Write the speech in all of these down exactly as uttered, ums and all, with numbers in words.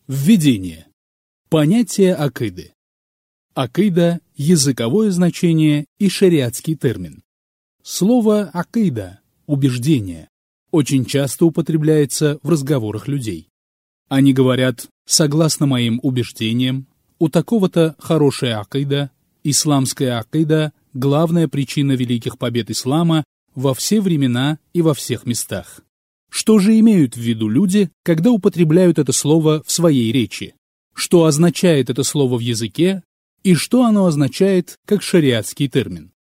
Введение. Понятие акиды. Акида – языковое значение и шариатский термин. Слово акида – убеждение – очень часто употребляется в разговорах людей. Они говорят: согласно моим убеждениям, у такого-то хорошая акида, исламская акида – главная причина великих побед ислама во все времена и во всех местах. Что же имеют в виду люди, когда употребляют это слово в своей речи? Что означает это слово в языке и что оно означает как шариатский термин?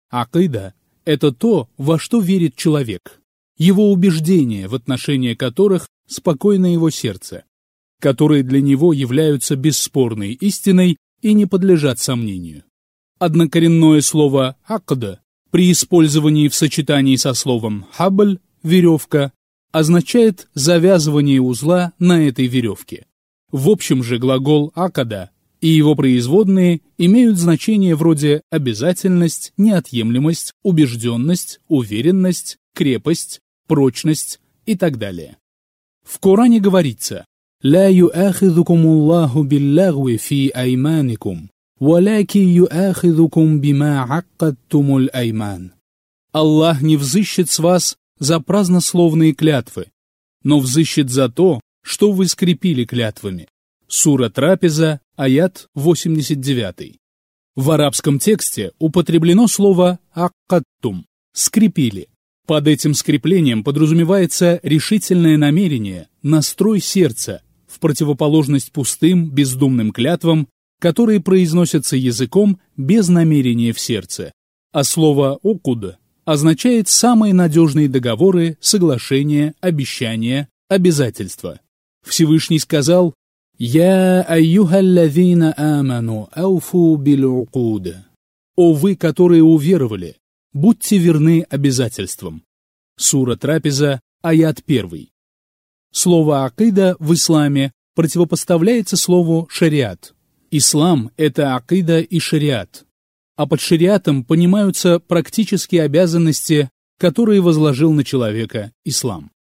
Акида – это то, во что верит человек, его убеждения, в отношении которых спокойно его сердце, которые для него являются бесспорной истиной и не подлежат сомнению. Однокоренное слово «акда» при использовании в сочетании со словом «хабль» – веревка, означает завязывание узла на этой веревке. В общем же глагол «акада» и его производные имеют значение вроде обязательность, неотъемлемость, убежденность, уверенность, крепость, прочность и так далее. В Коране говорится: «Ла юахидукум Аллаху биллагви фи айманикум, валяки юахидукум бима аккадтумуль айман». Аллах не взыщет с вас за празднословные клятвы, но взыщет за то, что вы скрепили клятвами. Сура Трапеза, аят восемьдесят девять. В арабском тексте употреблено слово «аккадтум» – «скрепили». Под этим скреплением подразумевается решительное намерение, настрой сердца, в противоположность пустым, бездумным клятвам, которые произносятся языком без намерения в сердце. А слово «укуд» означает самые надежные договоры, соглашения, обещания, обязательства. Всевышний сказал: «Я айюхаллазина аману ауфу биль-укуд». «О вы, которые уверовали, будьте верны обязательствам». Сура Трапеза, аят первый. Слово «акида» в исламе противопоставляется слову «шариат». Ислам – это акида и шариат. А под шариатом понимаются практические обязанности, которые возложил на человека ислам.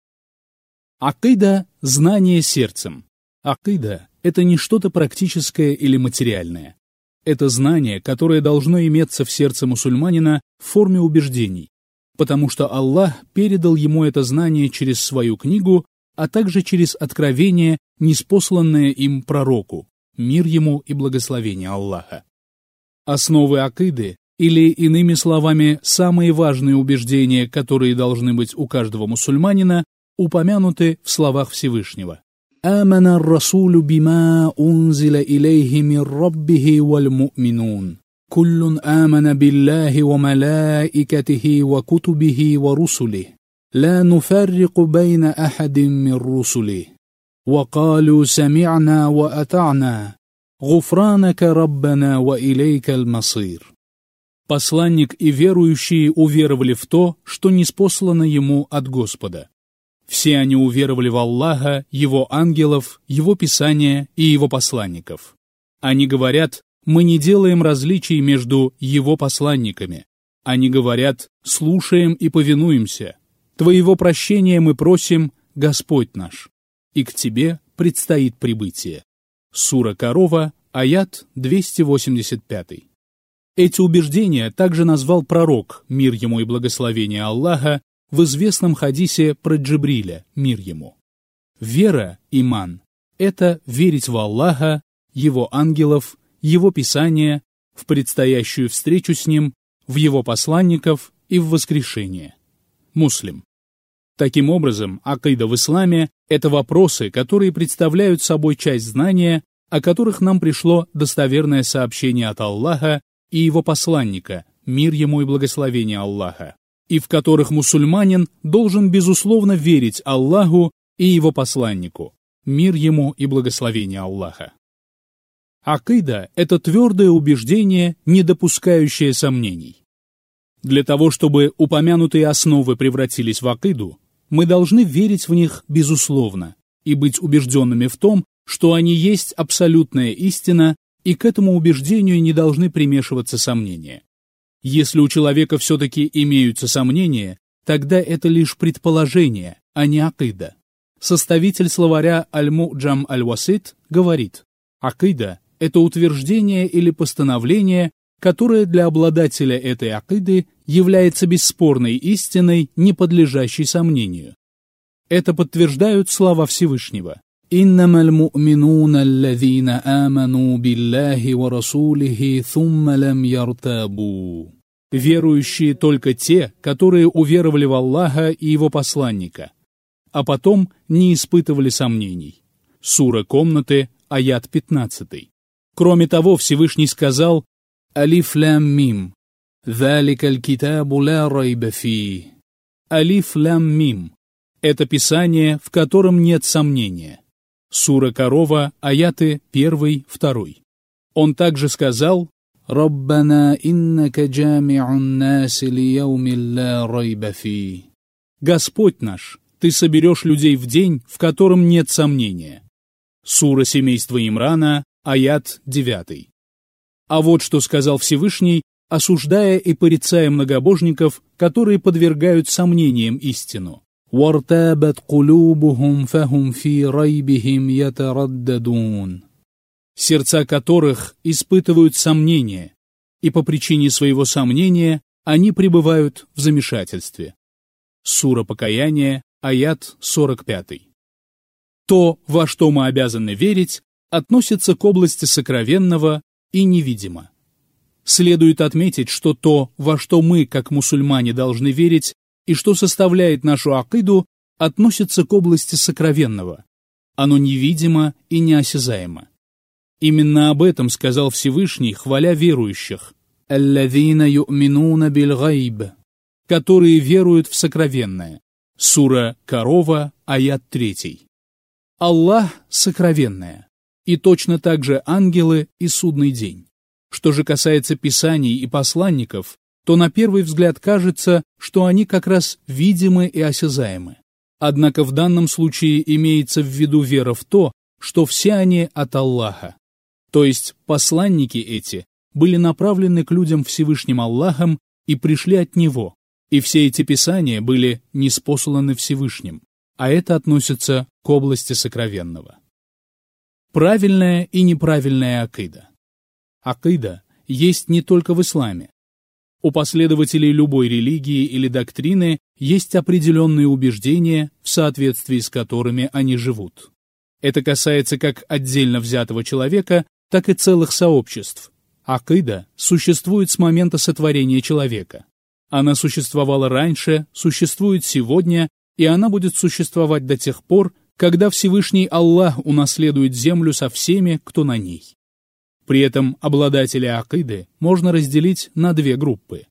Акида – знание сердцем. Акида – это не что-то практическое или материальное. Это знание, которое должно иметься в сердце мусульманина в форме убеждений, потому что Аллах передал ему это знание через свою книгу, а также через откровение, ниспосланное им пророку, мир ему и благословение Аллаха. Основы акиды, или, иными словами, самые важные убеждения, которые должны быть у каждого мусульманина, упомянуты в словах Всевышнего. «Амана ар-расулю бима унзиля илейхи мир раббихи валь му'минун. Куллун амана биллахи ва малаикатихи ва кутубихи ва русулихи. Ла нуфаррику байна ахадин мир русулихи. Ва калу сами'на ва ата'на. Гуфранака раббана ва илейкаль масир». Посланник и верующие уверовали в то, что ниспослано ему от Господа. Все они уверовали в Аллаха, Его ангелов, Его Писания и Его посланников. Они говорят: мы не делаем различий между Его посланниками. Они говорят: слушаем и повинуемся. Твоего прощения мы просим, Господь наш, и к Тебе предстоит прибытие. Сура Корова, аят двести восемьдесят пять. Эти убеждения также назвал пророк, мир ему и благословение Аллаха, в известном хадисе про Джибриля, мир ему. Вера, иман, это верить в Аллаха, Его ангелов, Его Писания, в предстоящую встречу с Ним, в Его посланников и в воскрешение. Муслим. Таким образом, акида в исламе – это вопросы, которые представляют собой часть знания, о которых нам пришло достоверное сообщение от Аллаха и Его посланника, мир ему и благословение Аллаха, и в которых мусульманин должен безусловно верить Аллаху и Его посланнику, мир ему и благословение Аллаха. Акида – это твердое убеждение, не допускающее сомнений. Для того, чтобы упомянутые основы превратились в акиду, мы должны верить в них безусловно и быть убежденными в том, что они есть абсолютная истина, и к этому убеждению не должны примешиваться сомнения. Если у человека все-таки имеются сомнения, тогда это лишь предположение, а не акида. составитель словаря Аль-Му'джам Аль-Васит, говорит: акида – это утверждение или постановление, которое для обладателя этой акиды является бесспорной истиной, не подлежащей сомнению. Это подтверждают слова Всевышнего: «Иннама аль-му'минуна аллазина аману биллахи ва расулихи thumma лам яртабу». Верующие только те, которые уверовали в Аллаха и Его посланника, а потом не испытывали сомнений. Сура комнаты, аят пятнадцатый. Кроме того, Всевышний сказал: «Алиф лам мим, залика аль-китабу ла райба фи». Алиф лам мим – это писание, в котором нет сомнения. Сура Корова, аяты первый, второй. Он также сказал: «Раббана иннака джами'ун наси лияумин ла райба фи». Господь наш, Ты соберешь людей в день, в котором нет сомнения. Сура семейства Имрана, аят девятый. А вот что сказал Всевышний, осуждая и порицая многобожников, которые подвергают сомнениям истину. «Вартабат кулубухум фахум фи райбихим ятараддадун», сердца которых испытывают сомнения, и по причине своего сомнения они пребывают в замешательстве. Сура Покаяния, аят сорок пятый. То, во что мы обязаны верить, относится к области сокровенного и невидимо. Следует отметить, что то, во что мы, как мусульмане, должны верить, и что составляет нашу акиду, относится к области сокровенного. Оно невидимо и неосязаемо. Именно об этом сказал Всевышний, хваля верующих: «Аллазина ю'минуна биль-гайб», которые веруют в сокровенное. Сура Корова, аят третий. Аллах — сокровенное, и точно так же ангелы и судный день. Что же касается писаний и посланников, то на первый взгляд кажется, что они как раз видимы и осязаемы. Однако в данном случае имеется в виду вера в то, что все они от Аллаха. То есть посланники эти были направлены к людям Всевышним Аллахом и пришли от Него, и все эти писания были ниспосланы Всевышним, а это относится к области сокровенного. Правильная и неправильная акида. Акида есть не только в исламе. У последователей любой религии или доктрины есть определенные убеждения, в соответствии с которыми они живут. Это касается как отдельно взятого человека, так и целых сообществ. Акида существует с момента сотворения человека. Она существовала раньше, существует сегодня, и она будет существовать до тех пор, когда Всевышний Аллах унаследует землю со всеми, кто на ней. При этом обладателей акиды можно разделить на две группы.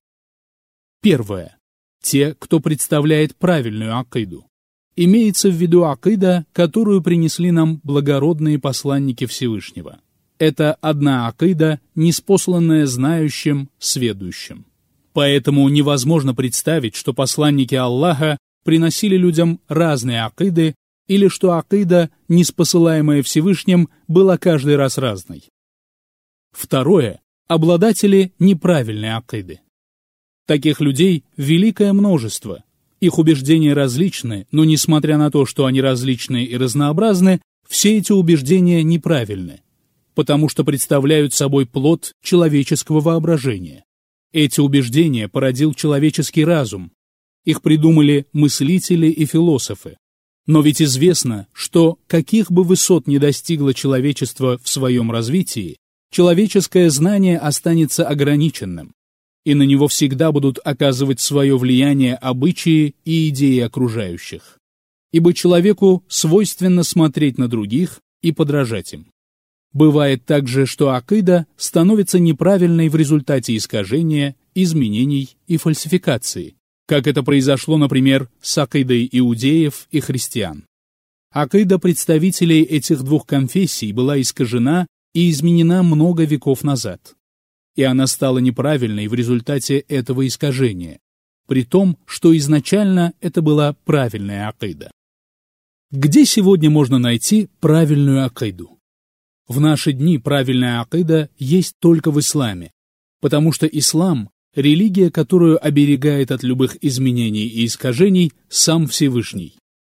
Первое. Те, кто представляет правильную акиду. Имеется в виду акида, которую принесли нам благородные посланники Всевышнего. Это одна акида, ниспосланная знающим, сведущим. Поэтому невозможно представить, что посланники Аллаха приносили людям разные акиды, или что акида, ниспосылаемая Всевышним, была каждый раз разной. Второе – обладатели неправильной акиды. Таких людей великое множество. Их убеждения различны, но несмотря на то, что они различны и разнообразны, все эти убеждения неправильны, потому что представляют собой плод человеческого воображения. Эти убеждения породил человеческий разум. Их придумали мыслители и философы. Но ведь известно, что каких бы высот ни достигло человечество в своем развитии, человеческое знание останется ограниченным, и на него всегда будут оказывать свое влияние обычаи и идеи окружающих. Ибо человеку свойственно смотреть на других и подражать им. Бывает также, что акида становится неправильной в результате искажения, изменений и фальсификации, как это произошло, например, с акидой иудеев и христиан. Акида представителей этих двух конфессий была искажена и изменена много веков назад. И она стала неправильной в результате этого искажения, при том, что изначально это была правильная акида. Где сегодня можно найти правильную акиду? В наши дни правильная акида есть только в исламе, потому что ислам – религия, которую оберегает от любых изменений и искажений сам Всевышний.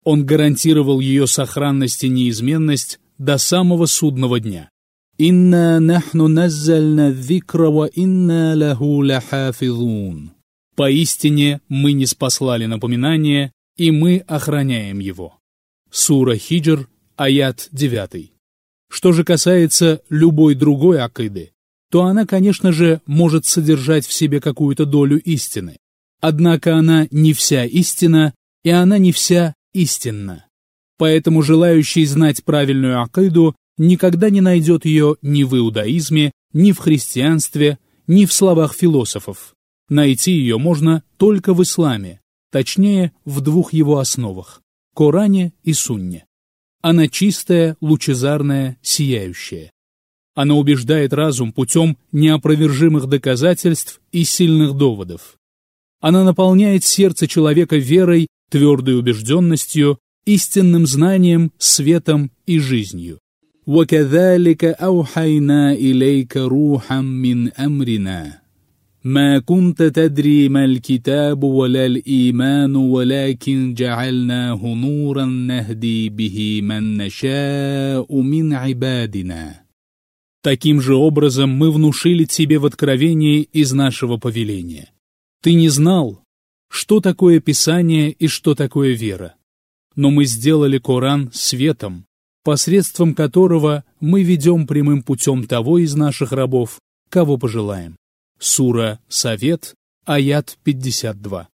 Он гарантировал ее сохранность и неизменность до самого судного дня. «Инна нахну наззальна дзикра ва инна лаху лахафизун». Поистине мы ниспослали напоминание, и мы охраняем его. Сура Хиджр, аят девятый. Что же касается любой другой акиды, то она, конечно же, может содержать в себе какую-то долю истины. Однако она не вся истина, и она не вся истинна. Поэтому желающий знать правильную акиду никогда не найдет ее ни в иудаизме, ни в христианстве, ни в словах философов. Найти ее можно только в исламе, точнее, в двух его основах – Коране и Сунне. Она чистая, лучезарная, сияющая. Она убеждает разум путем неопровержимых доказательств и сильных доводов. Она наполняет сердце человека верой, твердой убежденностью, истинным знанием, светом и жизнью. وَكَذَلِكَ أَوْحَيْنَا إِلَيْكَ رُوحًا مِّنْ أَمْرِنَا ما كنت تدري ما الكتاب ولا الإيمان ولكن جعلناه نورا نهدي به من نشاء من عبادنا. Таким же образом мы внушили тебе в откровении из нашего повеления. Ты не знал, что такое Писание и что такое вера. Но мы сделали Коран светом, посредством которого мы ведем прямым путем того из наших рабов, кого пожелаем. Сура Совет, аят пятьдесят два.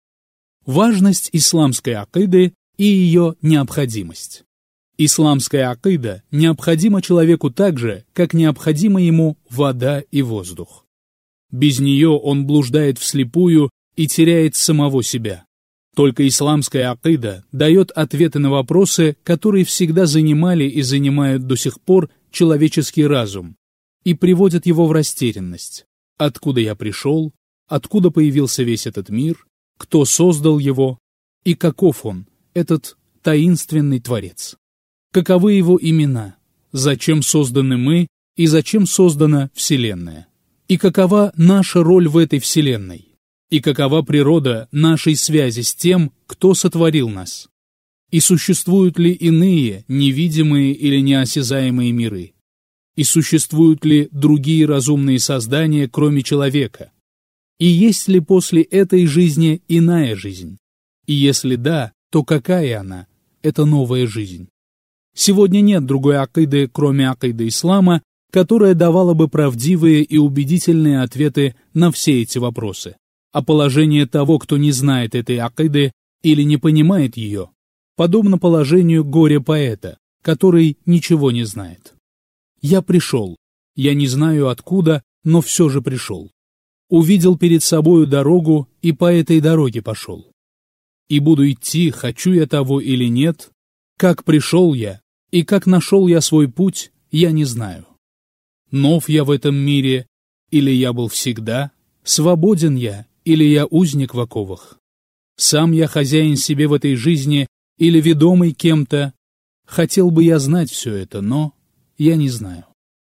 Важность исламской акиды и ее необходимость. Исламская акида необходима человеку так же, как необходима ему вода и воздух. Без нее он блуждает вслепую и теряет самого себя. Только исламская акида дает ответы на вопросы, которые всегда занимали и занимают до сих пор человеческий разум, и приводят его в растерянность. Откуда я пришел, откуда появился весь этот мир, кто создал его и каков он, этот таинственный Творец. Каковы его имена, зачем созданы мы и зачем создана Вселенная, и какова наша роль в этой Вселенной, и какова природа нашей связи с тем, кто сотворил нас, и существуют ли иные невидимые или неосязаемые миры, и существуют ли другие разумные создания, кроме человека? И есть ли после этой жизни иная жизнь? И если да, то какая она, эта новая жизнь? Сегодня нет другой акиды, кроме акиды ислама, которая давала бы правдивые и убедительные ответы на все эти вопросы. А положение того, кто не знает этой акиды или не понимает ее, подобно положению горе-поэта, который ничего не знает. Я пришел. Я не знаю откуда, но все же пришел. Увидел перед собою дорогу и по этой дороге пошел. И буду идти, хочу я того или нет. Как пришел я и как нашел я свой путь, я не знаю. Нов я в этом мире, или я был всегда? Свободен я, или я узник в оковах? Сам я хозяин себе в этой жизни, или ведомый кем-то? Хотел бы я знать все это, но я не знаю.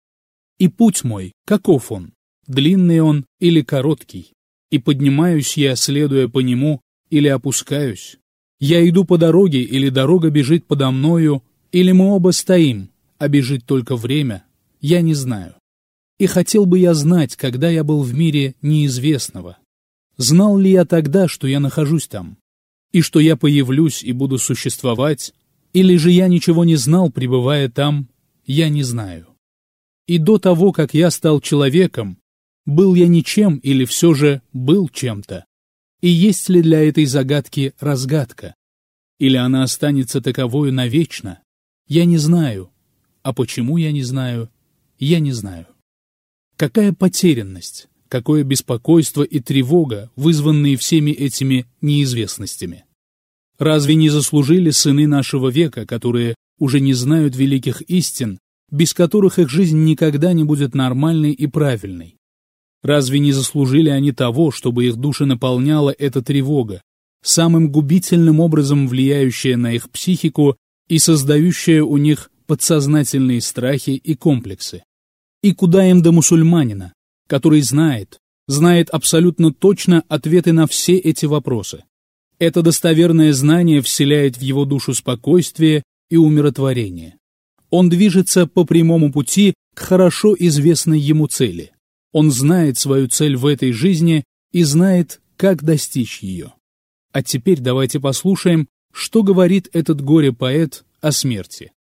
И путь мой, каков он? Длинный он или короткий? И поднимаюсь я, следуя по нему, или опускаюсь? Я иду по дороге, или дорога бежит подо мною, или мы оба стоим, а бежит только время? Я не знаю. И хотел бы я знать, когда я был в мире неизвестного. Знал ли я тогда, что я нахожусь там? И что я появлюсь и буду существовать? Или же я ничего не знал, пребывая там? Я не знаю. И до того, как я стал человеком, был я ничем или все же был чем-то? И есть ли для этой загадки разгадка? Или она останется таковою навечно? Я не знаю. А почему я не знаю? Я не знаю. Какая потерянность, какое беспокойство и тревога, вызванные всеми этими неизвестностями. Разве не заслужили сыны нашего века, которые уже не знают великих истин, без которых их жизнь никогда не будет нормальной и правильной? Разве не заслужили они того, чтобы их души наполняла эта тревога, самым губительным образом влияющая на их психику и создающая у них подсознательные страхи и комплексы? И куда им до мусульманина, который знает, знает абсолютно точно ответы на все эти вопросы? Это достоверное знание вселяет в его душу спокойствие и умиротворение. Он движется по прямому пути к хорошо известной ему цели. Он знает свою цель в этой жизни и знает, как достичь ее. А теперь давайте послушаем, что говорит этот горе-поэт о смерти.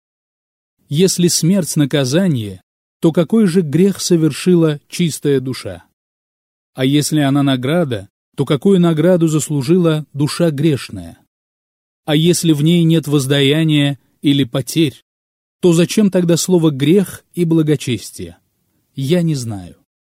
Если смерть — наказание, то какой же грех совершила чистая душа? А если она награда, то какую награду заслужила душа грешная? А если в ней нет воздаяния или потерь, то зачем тогда слово «грех» и «благочестие»? Я не знаю.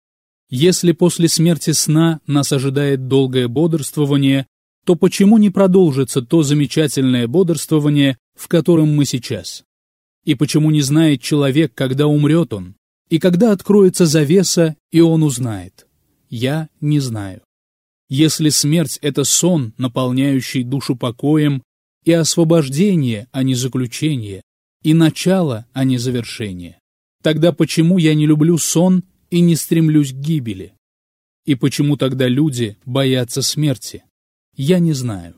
Если после смерти сна нас ожидает долгое бодрствование, то почему не продолжится то замечательное бодрствование, в котором мы сейчас? И почему не знает человек, когда умрет он, и когда откроется завеса, и он узнает? Я не знаю. Если смерть — это сон, наполняющий душу покоем, и освобождение, а не заключение, и начало, а не завершение, тогда почему я не люблю сон и не стремлюсь к гибели? И почему тогда люди боятся смерти? Я не знаю.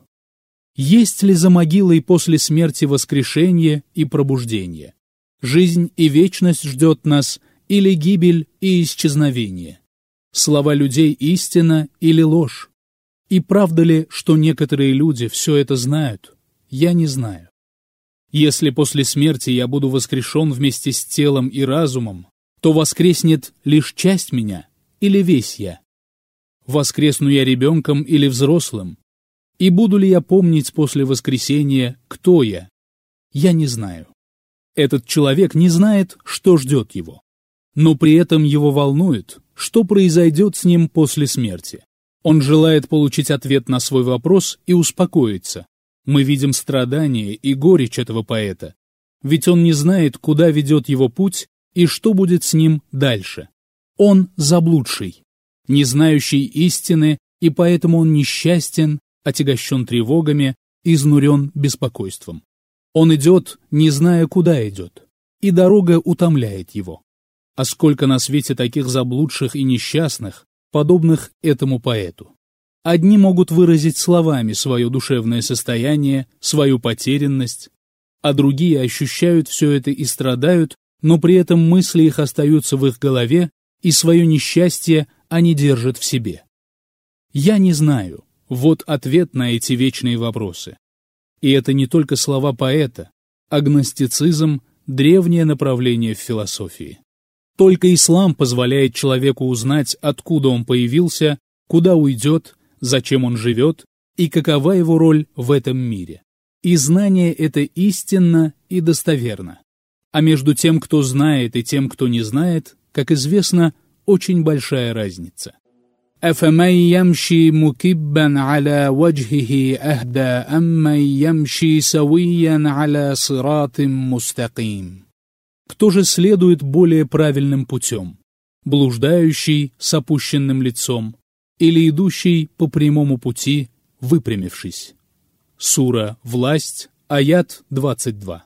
Есть ли за могилой после смерти воскрешение и пробуждение? Жизнь и вечность ждет нас, или гибель и исчезновение? Слова людей истина или ложь? И правда ли, что некоторые люди все это знают? Я не знаю. Если после смерти я буду воскрешен вместе с телом и разумом, то воскреснет лишь часть меня или весь я? Воскресну я ребенком или взрослым? И буду ли я помнить после воскресения, кто я? Я не знаю. Этот человек не знает, что ждет его. Но при этом его волнует, что произойдет с ним после смерти. Он желает получить ответ на свой вопрос и успокоиться. Мы видим страдания и горечь этого поэта, ведь он не знает, куда ведет его путь и что будет с ним дальше. Он заблудший, не знающий истины, и поэтому он несчастен, отягощен тревогами, изнурен беспокойством. Он идет, не зная, куда идет, и дорога утомляет его. А сколько на свете таких заблудших и несчастных, подобных этому поэту. Одни могут выразить словами свое душевное состояние, свою потерянность, а другие ощущают все это и страдают, но при этом мысли их остаются в их голове, и свое несчастье они держат в себе. Я не знаю. Вот ответ на эти вечные вопросы. И это не только слова поэта. Агностицизм – древнее направление в философии. Только ислам позволяет человеку узнать, откуда он появился, куда уйдет, зачем он живет и какова его роль в этом мире. И знание это истинно и достоверно. А между тем, кто знает, и тем, кто не знает, как известно, очень большая разница. أَفَمَنْ يَمْشِي مُكِبًّا عَلَى وَجْهِهِ أَهْدَى أَمَّنْ يَمْشِي سَوِيًّا عَلَى صِرَاطٍ مُسْتَقِيمٍ. Кто же следует более правильным путем? Блуждающий с опущенным лицом или идущий по прямому пути, выпрямившись? Сура «Власть», аят двадцать два.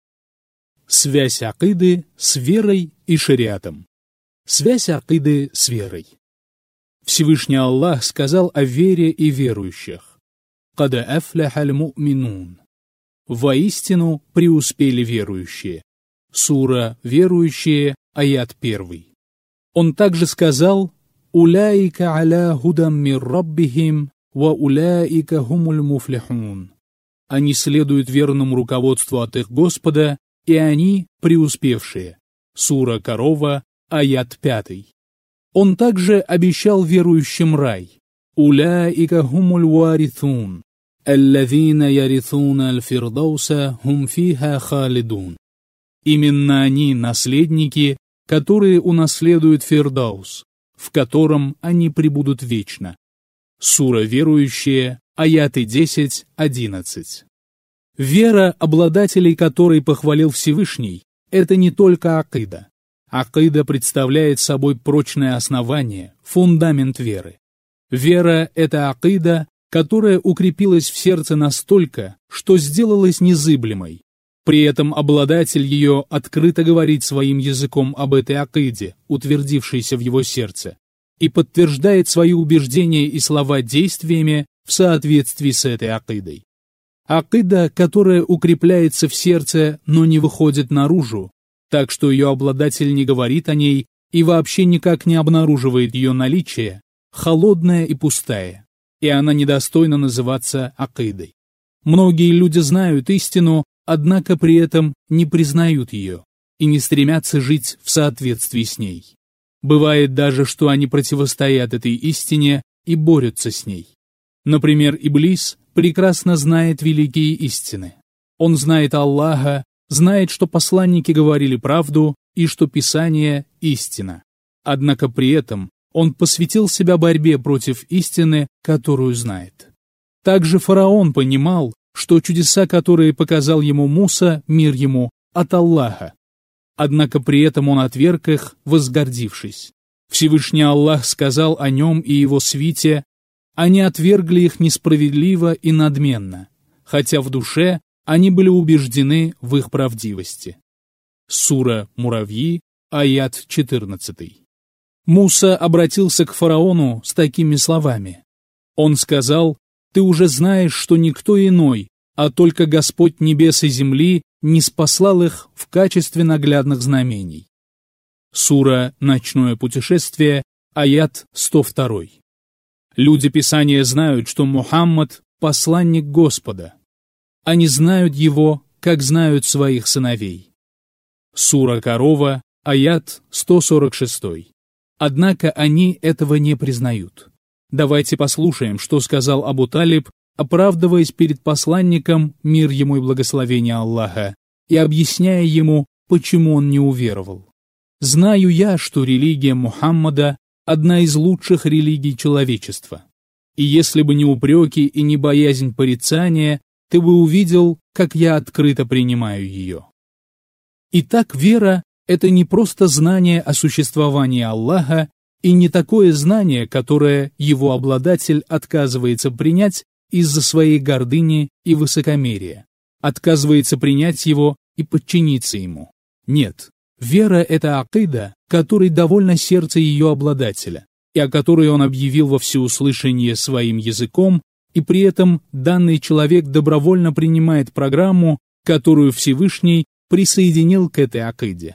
Связь акиды с верой и шариатом. Связь акиды с верой. Всевышний Аллах сказал о вере и верующих. «Кад афляхаль му'минун». Воистину преуспели верующие. Сура «Верующие», аят первый. Он также сказал «Уляика аля худам мир раббихим, ва уляика хумуль муфлихун». Они следуют верному руководству от их Господа, и они преуспевшие. Сура «Корова», аят пятый. Он также обещал верующим рай. «Уляика хумуль варithун, аллазина ярithуна аль-фирдауса хум фиха халидун». Именно они наследники, которые унаследуют Фирдаус, в котором они пребудут вечно. Сура «Верующие», аяты десять одиннадцать. Вера, обладателей которой похвалил Всевышний, это не только акида. Акида представляет собой прочное основание, фундамент веры. Вера — это акида, которая укрепилась в сердце настолько, что сделалась незыблемой. При этом обладатель ее открыто говорит своим языком об этой акиде, утвердившейся в его сердце, и подтверждает свои убеждения и слова действиями, в соответствии с этой акидой. Акида, которая укрепляется в сердце, но не выходит наружу, так что ее обладатель не говорит о ней и вообще никак не обнаруживает ее наличие, холодная и пустая, и она недостойна называться акидой. Многие люди знают истину, однако при этом не признают ее и не стремятся жить в соответствии с ней. Бывает даже, что они противостоят этой истине и борются с ней. Например, Иблис прекрасно знает великие истины. Он знает Аллаха, знает, что посланники говорили правду и что Писание – истина. Однако при этом он посвятил себя борьбе против истины, которую знает. Также фараон понимал, что чудеса, которые показал ему Муса, мир ему, от Аллаха. Однако при этом он отверг их, возгордившись. Всевышний Аллах сказал о нем и его свите: «Они отвергли их несправедливо и надменно, хотя в душе они были убеждены в их правдивости». Сура Муравьи, аят четырнадцатый. Муса обратился к фараону с такими словами. Он сказал: «Ты уже знаешь, что никто иной, а только Господь небес и земли, не спаслал их в качестве наглядных знамений». Сура «Ночное путешествие», аят сто два. Люди Писания знают, что Мухаммад – посланник Господа. Они знают его, как знают своих сыновей. Сура Корова, аят сто сорок шесть. Однако они этого не признают. Давайте послушаем, что сказал Абу Талиб, оправдываясь перед посланником, мир ему и благословение Аллаха, и объясняя ему, почему он не уверовал. «Знаю я, что религия Мухаммада – одна из лучших религий человечества. И если бы не упреки и не боязнь порицания, ты бы увидел, как я открыто принимаю ее». Итак, вера – это не просто знание о существовании Аллаха и не такое знание, которое его обладатель отказывается принять из-за своей гордыни и высокомерия, отказывается принять его и подчиниться ему. Нет, вера – это акида, которой довольно сердце ее обладателя, и о которой он объявил во всеуслышание своим языком, и при этом данный человек добровольно принимает программу, которую Всевышний присоединил к этой акиде.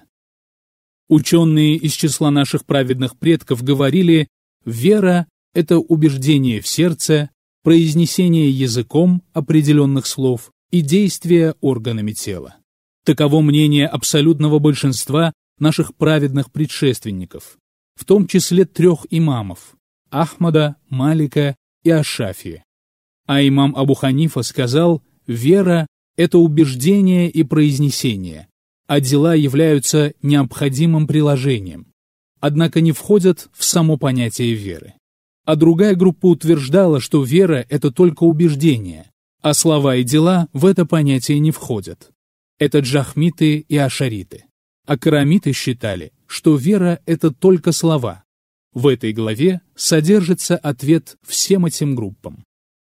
Ученые из числа наших праведных предков говорили: вера – это убеждение в сердце, произнесение языком определенных слов и действие органами тела. Таково мнение абсолютного большинства наших праведных предшественников, в том числе трех имамов – Ахмада, Малика и Аш-Шафии. А имам Абу Ханифа сказал: вера – это убеждение и произнесение, а дела являются необходимым приложением, однако не входят в само понятие веры. А другая группа утверждала, что вера – это только убеждение, а слова и дела в это понятие не входят. Это джахмиты и ашариты. А карамиты считали, что вера – это только слова. В этой главе содержится ответ всем этим группам.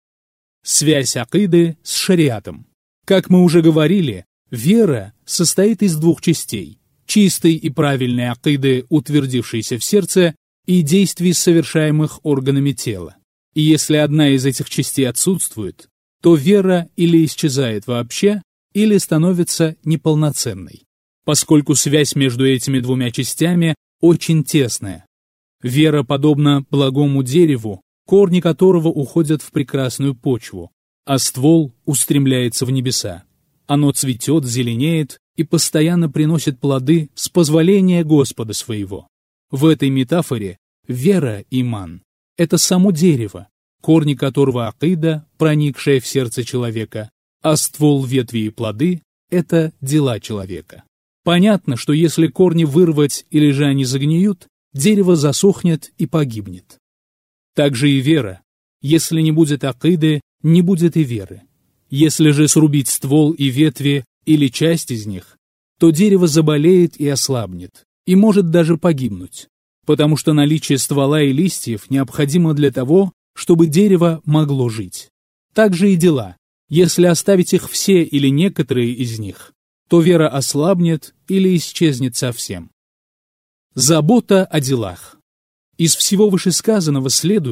Связь акиды с шариатом. Как мы уже говорили, вера состоит из двух частей – чистой и правильной акиды, утвердившейся в сердце, и действий, совершаемых органами тела. И если одна из этих частей отсутствует, то вера или исчезает вообще, или становится неполноценной, поскольку связь между этими двумя частями очень тесная. Вера подобна благому дереву, корни которого уходят в прекрасную почву, а ствол устремляется в небеса. Оно цветет, зеленеет и постоянно приносит плоды с позволения Господа своего. В этой метафоре вера, иман, это само дерево, корни которого акида, проникшая в сердце человека, а ствол, ветви и плоды – это дела человека. Понятно, что если корни вырвать или же они загниют, дерево засохнет и погибнет. Так же и вера. Если не будет акиды, не будет и веры. Если же срубить ствол и ветви или часть из них, то дерево заболеет и ослабнет, и может даже погибнуть, потому что наличие ствола и листьев необходимо для того, чтобы дерево могло жить. Так же и дела. Если оставить их все или некоторые из них, то вера ослабнет или исчезнет совсем. Забота о делах. Из всего вышесказанного следует,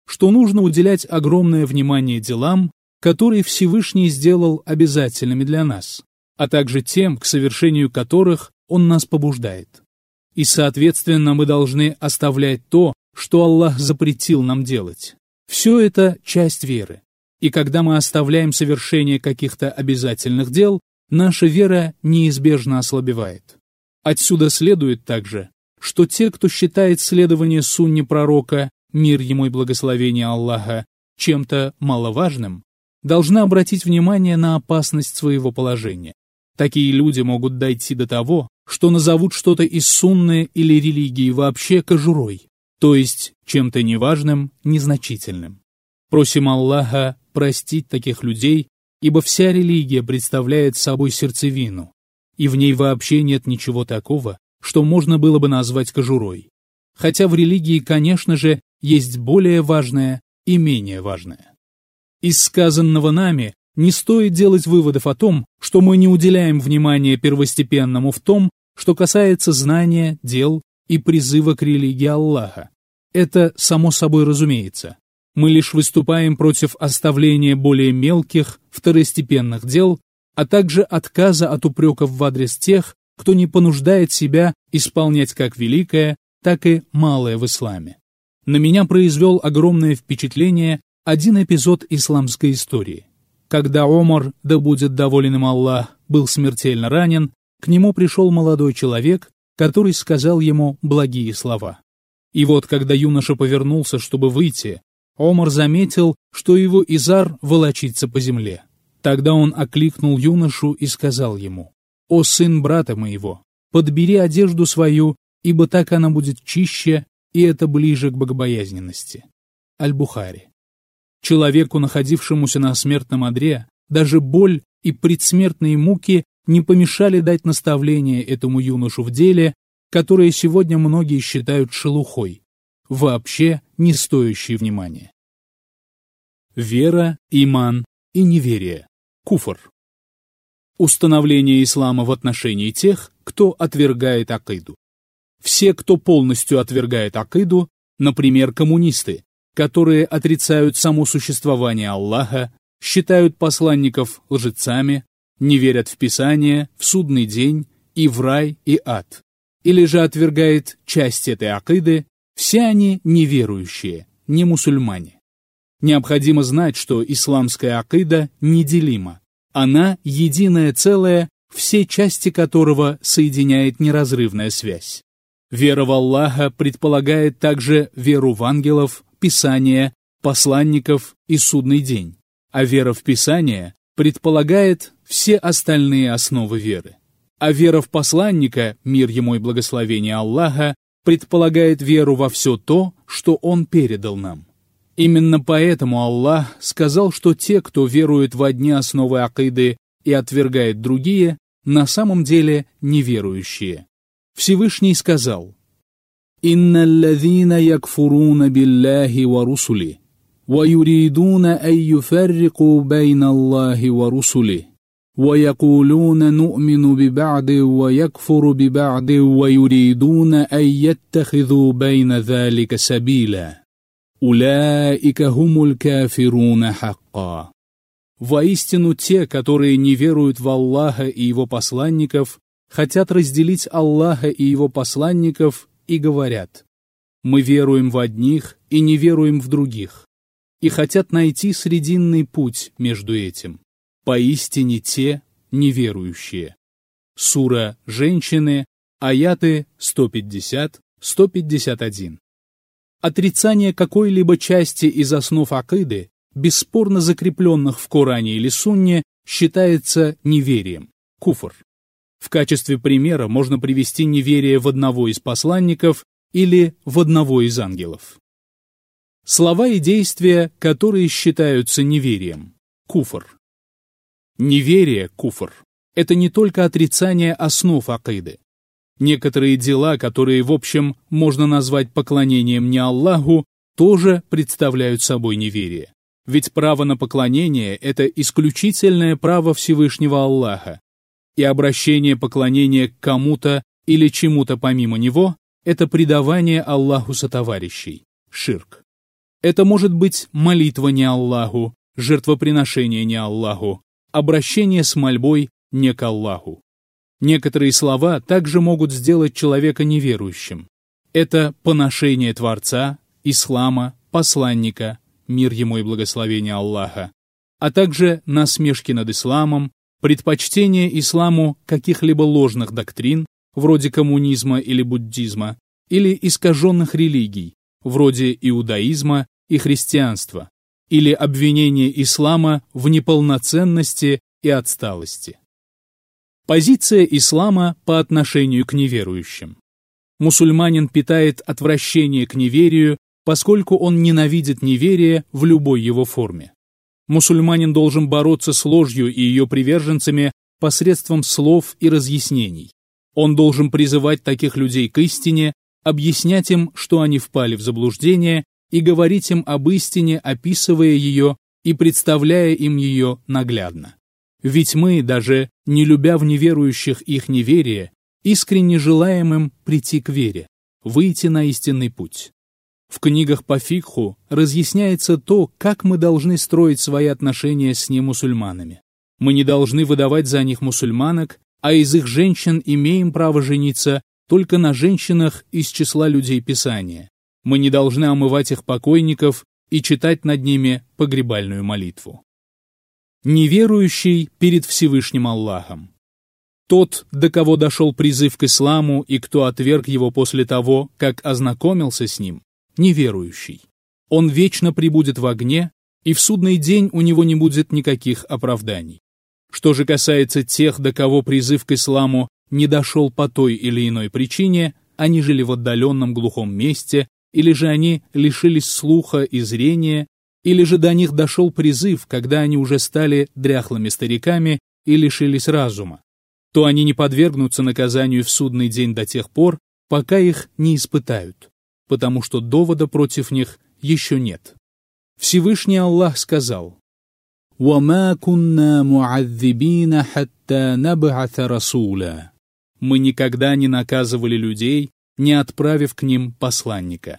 что нужно уделять огромное внимание делам, которые Всевышний сделал обязательными для нас, а также тем, к совершению которых Он нас побуждает. И, соответственно, мы должны оставлять то, что Аллах запретил нам делать. Все это часть веры. И когда мы оставляем совершение каких-то обязательных дел, наша вера неизбежно ослабевает. Отсюда следует также, что те, кто считает следование сунне пророка, мир ему и благословение Аллаха, чем-то маловажным, должны обратить внимание на опасность своего положения. Такие люди могут дойти до того, что назовут что-то из сунны или религии вообще кожурой, то есть чем-то неважным, незначительным. Просим Аллаха простить таких людей, ибо вся религия представляет собой сердцевину, и в ней вообще нет ничего такого, что можно было бы назвать кожурой. Хотя в религии, конечно же, есть более важное и менее важное. Из сказанного нами не стоит делать выводов о том, что мы не уделяем внимания первостепенному в том, что касается знания, дел и призыва к религии Аллаха. Это само собой разумеется. Мы лишь выступаем против оставления более мелких, второстепенных дел, а также отказа от упреков в адрес тех, кто не понуждает себя исполнять как великое, так и малое в исламе. На меня произвел огромное впечатление один эпизод исламской истории. Когда Омар, да будет доволен им Аллах, был смертельно ранен, к нему пришел молодой человек, который сказал ему благие слова. И вот, когда юноша повернулся, чтобы выйти, Омар заметил, что его изар волочится по земле. Тогда он окликнул юношу и сказал ему: «О сын брата моего, подбери одежду свою, ибо так она будет чище, и это ближе к богобоязненности». Аль-Бухари. Человеку, находившемуся на смертном одре, даже боль и предсмертные муки не помешали дать наставление этому юношу в деле, которое сегодня многие считают шелухой, вообще не стоящей внимания. Вера, иман и неверие. Куфр. Установление ислама в отношении тех, кто отвергает акиду. Все, кто полностью отвергает акиду, например, коммунисты, которые отрицают само существование Аллаха, считают посланников лжецами, не верят в Писание, в судный день и в рай и ад, или же отвергает часть этой акиды, все они неверующие, не мусульмане. Необходимо знать, что исламская акида неделима. Она единое целое, все части которого соединяет неразрывная связь. Вера в Аллаха предполагает также веру в ангелов, Писание, посланников и судный день, а вера в Писание предполагает все остальные основы веры. А вера в посланника, мир ему и благословение Аллаха, предполагает веру во все то, что Он передал нам. Именно поэтому Аллах сказал, что те, кто верует в одни основы акиды и отвергает другие, на самом деле неверующие. Всевышний сказал: «Инна аллазина якфуруна биллахи ва русули, ва юридуна ан юфаррику байна Аллахи ва русули, ва якулуна ну'мину биба'ди ва якфуру биба'ди ва юридуна ан яттахиду байна залика сабила. Уляика хумуль кафируна хакка». Воистину те, которые не веруют в Аллаха и Его посланников, хотят разделить Аллаха и Его посланников и говорят: «Мы веруем в одних и не веруем в других», и хотят найти срединный путь между этим. Поистине те неверующие. Сура «Женщины», аяты сто пятьдесят — сто пятьдесят один. Отрицание какой-либо части из основ акиды, бесспорно закрепленных в Коране или Сунне, считается неверием, куфр. В качестве примера можно привести неверие в одного из посланников или в одного из ангелов. Слова и действия, которые считаются неверием, куфр. Неверие, куфр, это не только отрицание основ акиды. Некоторые дела, которые в общем можно назвать поклонением не Аллаху, тоже представляют собой неверие. Ведь право на поклонение – это исключительное право Всевышнего Аллаха, и обращение поклонения к кому-то или чему-то помимо него – это предавание Аллаху сотоварищей, ширк. Это может быть молитва не Аллаху, жертвоприношение не Аллаху, обращение с мольбой не к Аллаху. Некоторые слова также могут сделать человека неверующим. Это поношение Творца, Ислама, посланника, мир ему и благословение Аллаха, а также насмешки над исламом, предпочтение исламу каких-либо ложных доктрин, вроде коммунизма или буддизма, или искаженных религий, вроде иудаизма и христианства, или обвинение ислама в неполноценности и отсталости. Позиция ислама по отношению к неверующим. Мусульманин питает отвращение к неверию, поскольку он ненавидит неверие в любой его форме. Мусульманин должен бороться с ложью и ее приверженцами посредством слов и разъяснений. Он должен призывать таких людей к истине, объяснять им, что они впали в заблуждение, и говорить им об истине, описывая ее и представляя им ее наглядно. Ведь мы, даже не любя в неверующих их неверие, искренне желаем им прийти к вере, выйти на истинный путь. В книгах по фикху разъясняется то, как мы должны строить свои отношения с немусульманами. Мы не должны выдавать за них мусульманок, а из их женщин имеем право жениться только на женщинах из числа людей Писания. Мы не должны омывать их покойников и читать над ними погребальную молитву. Неверующий перед Всевышним Аллахом. Тот, до кого дошел призыв к исламу и кто отверг его после того, как ознакомился с ним, неверующий. Он вечно пребудет в огне, и в судный день у него не будет никаких оправданий. Что же касается тех, до кого призыв к исламу не дошел по той или иной причине, они жили в отдаленном глухом месте, или же они лишились слуха и зрения, или же до них дошел призыв, когда они уже стали дряхлыми стариками и лишились разума, то они не подвергнутся наказанию в судный день до тех пор, пока их не испытают, потому что довода против них еще нет. Всевышний Аллах сказал: «Вама кунна му'адзибина хатта наб'ата расуля». Мы никогда не наказывали людей, не отправив к ним посланника.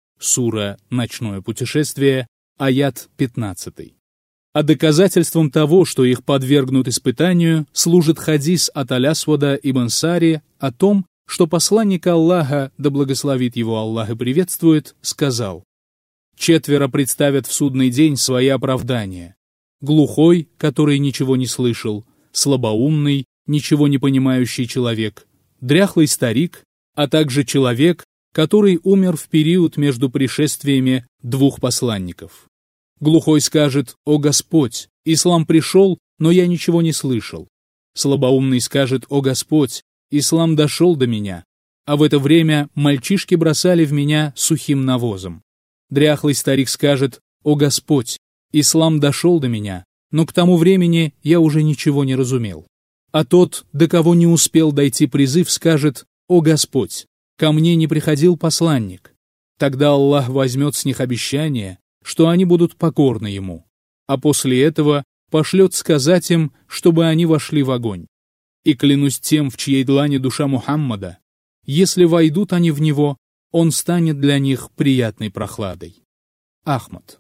Сура «Ночное путешествие», аят пятнадцатый. А доказательством того, что их подвергнут испытанию, служит хадис от Аль-Асвада ибн Сари о том, что посланник Аллаха, да благословит его Аллах и приветствует, сказал: «Четверо представят в судный день свои оправдания. Глухой, который ничего не слышал, слабоумный, ничего не понимающий человек, дряхлый старик, а также человек, который умер в период между пришествиями двух посланников. Глухой скажет: «О Господь, ислам пришел, но я ничего не слышал». Слабоумный скажет: «О Господь, ислам дошел до меня», а в это время мальчишки бросали в меня сухим навозом. Дряхлый старик скажет: «О Господь, ислам дошел до меня, но к тому времени я уже ничего не разумел». А тот, до кого не успел дойти призыв, скажет: «О Господь, ко мне не приходил посланник». Тогда Аллах возьмет с них обещание, что они будут покорны Ему, а после этого пошлет сказать им, чтобы они вошли в огонь. И клянусь тем, в чьей длани душа Мухаммада, если войдут они в него, он станет для них приятной прохладой. Ахмад.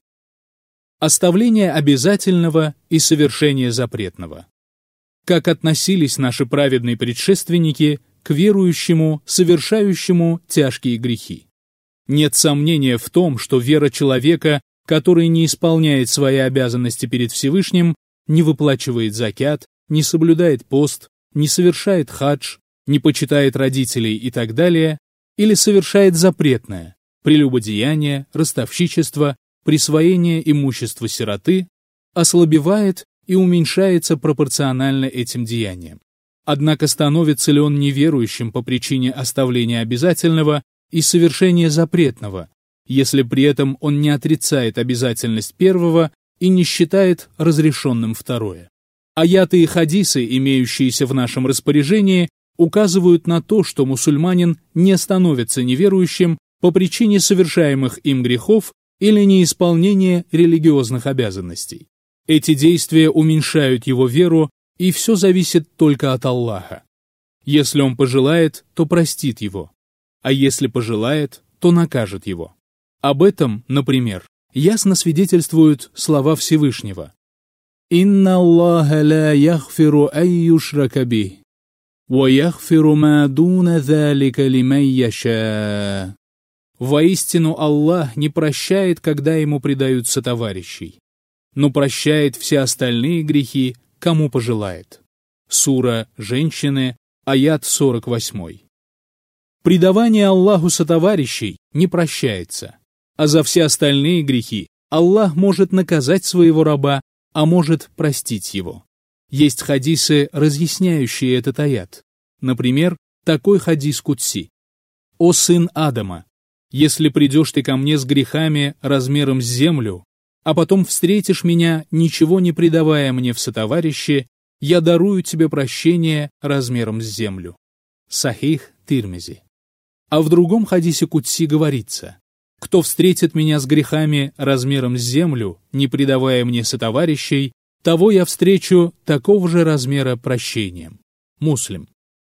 Оставление обязательного и совершение запретного. Как относились наши праведные предшественники к верующему, совершающему тяжкие грехи? Нет сомнения в том, что вера человека, который не исполняет свои обязанности перед Всевышним, не выплачивает закят, не соблюдает пост, не совершает хадж, не почитает родителей и так далее, или совершает запретное – прелюбодеяние, ростовщичество, присвоение имущества сироты, ослабевает и уменьшается пропорционально этим деяниям. Однако становится ли он неверующим по причине оставления обязательного и совершения запретного, если при этом он не отрицает обязательность первого и не считает разрешенным второе? Аяты и хадисы, имеющиеся в нашем распоряжении, указывают на то, что мусульманин не становится неверующим по причине совершаемых им грехов или неисполнения религиозных обязанностей. Эти действия уменьшают его веру, и все зависит только от Аллаха. Если он пожелает, то простит его, а если пожелает, то накажет его. Об этом, например, ясно свидетельствуют слова Всевышнего. «Инна Аллаха ла яхфиру ан юшрака бих, ва яхфиру ма дуна залика лиман яша». Воистину Аллах не прощает, когда ему предаются товарищей, но прощает все остальные грехи, кому пожелает. Сура «Женщины», аят сорок восемь. Предавание Аллаху сотоварищей не прощается, а за все остальные грехи Аллах может наказать своего раба, а может простить его. Есть хадисы, разъясняющие этот аят. Например, такой хадис Кудси: «О сын Адама, если придешь ты ко мне с грехами размером с землю, а потом встретишь меня, ничего не предавая мне в сотоварищи, я дарую тебе прощение размером с землю». Сахих Тирмизи. А в другом хадисе Кудси говорится: «Кто встретит меня с грехами размером с землю, не предавая мне сотоварищей, того я встречу такого же размера прощением». Муслим.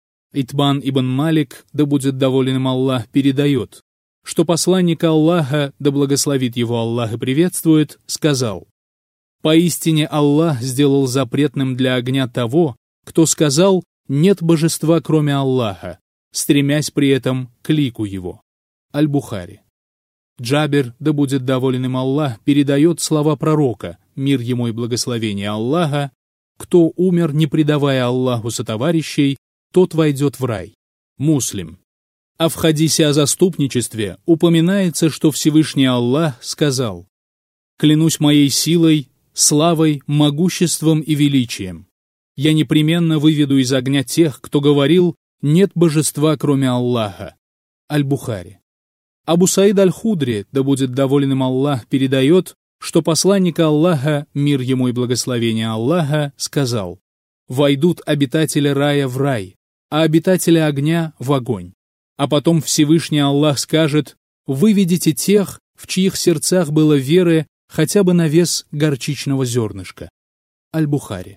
Итбан ибн Малик, да будет доволен им Аллах, передает, что посланник Аллаха, да благословит его Аллах и приветствует, сказал: «Поистине Аллах сделал запретным для огня того, кто сказал: нет божества, кроме Аллаха, стремясь при этом к лику его». Аль-Бухари. Джабир, да будет доволен им Аллах, передает слова пророка, мир ему и благословение Аллаха: «Кто умер, не предавая Аллаху сотоварищей, тот войдет в рай». Муслим. А в хадисе о заступничестве упоминается, что Всевышний Аллах сказал: «Клянусь моей силой, славой, могуществом и величием. Я непременно выведу из огня тех, кто говорил: нет божества, кроме Аллаха». Аль-Бухари. Абу Саид Аль-Худри, да будет доволен им Аллах, передает, что посланник Аллаха, мир ему и благословение Аллаха, сказал: «Войдут обитатели рая в рай, а обитатели огня в огонь. А потом Всевышний Аллах скажет: выведите тех, в чьих сердцах было веры хотя бы на вес горчичного зернышка». Аль-Бухари.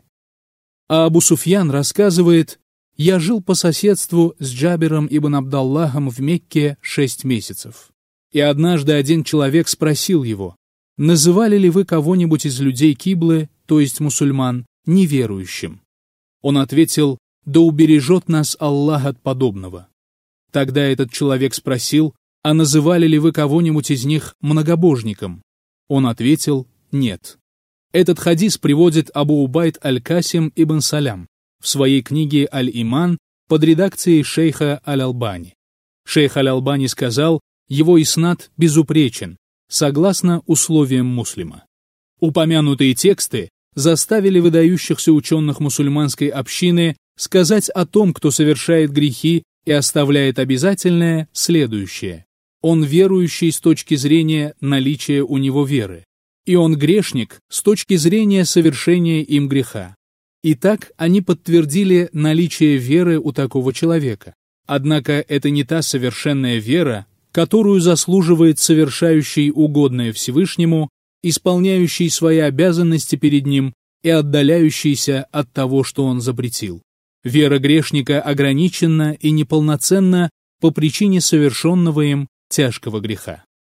А Абу Суфьян рассказывает: «Я жил по соседству с Джабиром ибн Абдаллахом в Мекке шесть месяцев. И однажды один человек спросил его: называли ли вы кого-нибудь из людей Киблы, то есть мусульман, неверующим?» Он ответил: «Да убережет нас Аллах от подобного». Тогда этот человек спросил: а называли ли вы кого-нибудь из них многобожником? Он ответил: нет. Этот хадис приводит Абу Убайд Аль-Касим ибн Салям в своей книге «Аль-Иман» под редакцией шейха Аль-Албани. Шейх Аль-Албани сказал: его иснад безупречен, согласно условиям Муслима. Упомянутые тексты заставили выдающихся ученых мусульманской общины сказать о том, кто совершает грехи и оставляет обязательное, следующее: он верующий с точки зрения наличия у него веры, и он грешник с точки зрения совершения им греха. Итак, они подтвердили наличие веры у такого человека. Однако это не та совершенная вера, которую заслуживает совершающий угодное Всевышнему, исполняющий свои обязанности перед ним и отдаляющийся от того, что он запретил. Вера грешника ограничена и неполноценна по причине совершенного им тяжкого греха.